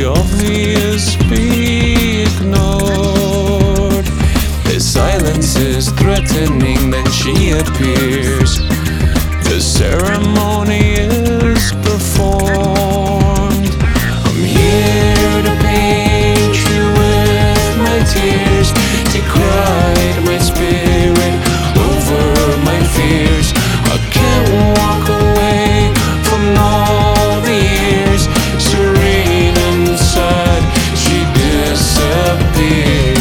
the obvious be ignored. The silence is threatening, then she appears. The ceremony is performed. I'm here to paint you with my tears, to cry to my spirit over my fears. I can't walk away from all the years. Serene and sad, she disappears.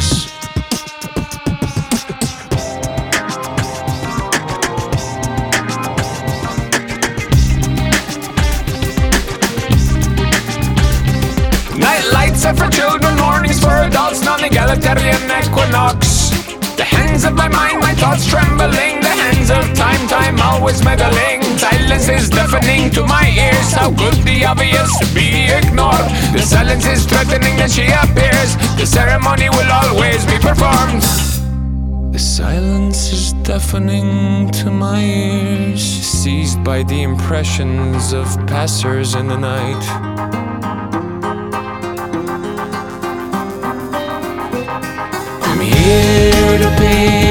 Night lights are for children, mornings for adults, non-egalitarian equinox. The hands of my mind, my thoughts trembling. The hands of time, time always meddling. Silence is deafening to my ears. How could the obvious be ignored? The silence is threatening, then she appears. The ceremony will always be performed. The silence is deafening to my ears, seized by the impressions of passers in the night. I'm here to pay